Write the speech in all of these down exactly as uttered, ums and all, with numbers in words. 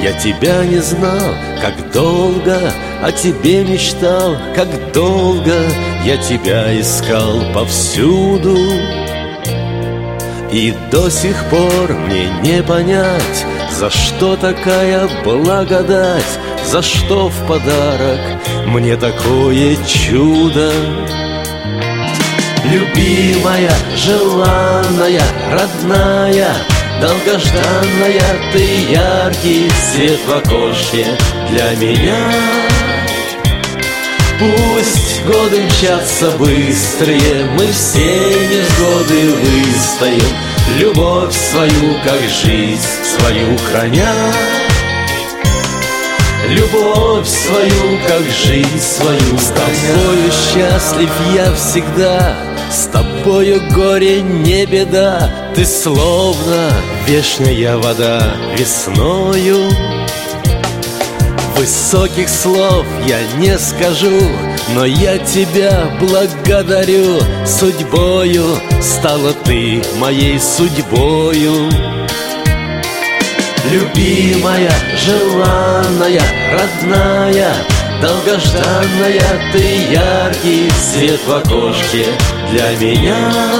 я тебя не знал, как долго о тебе мечтал, как долго я тебя искал повсюду. И до сих пор мне не понять, за что такая благодать, за что в подарок мне такое чудо. Любимая, желанная, родная, долгожданная, ты яркий свет в окошке для меня. Пусть годы мчатся быстрее, мы все невзгоды выстоим, любовь свою, как жизнь свою храня. Любовь свою, как жизнь свою. С тобою счастлив я всегда, с тобою горе не беда. Ты словно вешняя вода весною. Высоких слов я не скажу, но я тебя благодарю. Судьбою стала ты моей судьбою. Любимая, желанная, родная, долгожданная, ты яркий свет в окошке для меня.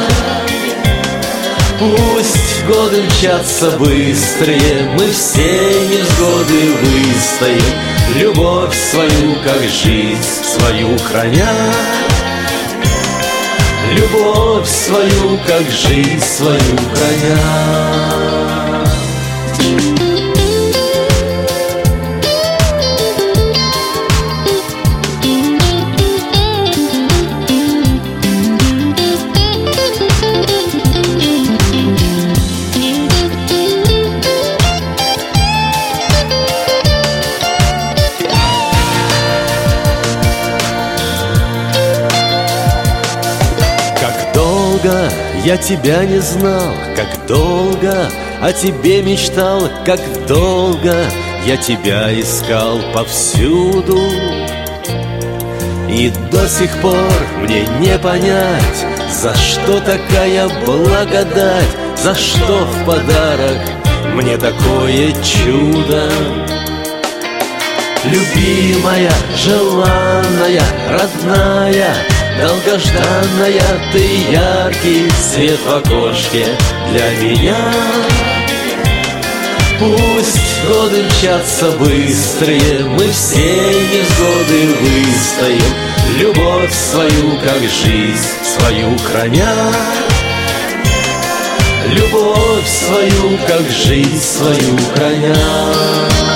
Пусть годы мчатся быстрее, мы все невзгоды выстоим, любовь свою, как жизнь свою храня. Любовь свою, как жизнь свою храня. Я тебя не знал, как долго о тебе мечтал, как долго я тебя искал повсюду. И до сих пор мне не понять, за что такая благодать, за что в подарок мне такое чудо. Любимая, желанная, родная, долгожданная, ты яркий свет в окошке для меня. Пусть годы мчатся быстрее, мы все невзгоды выстоим, любовь свою, как жизнь свою храня. Любовь свою, как жизнь свою храня.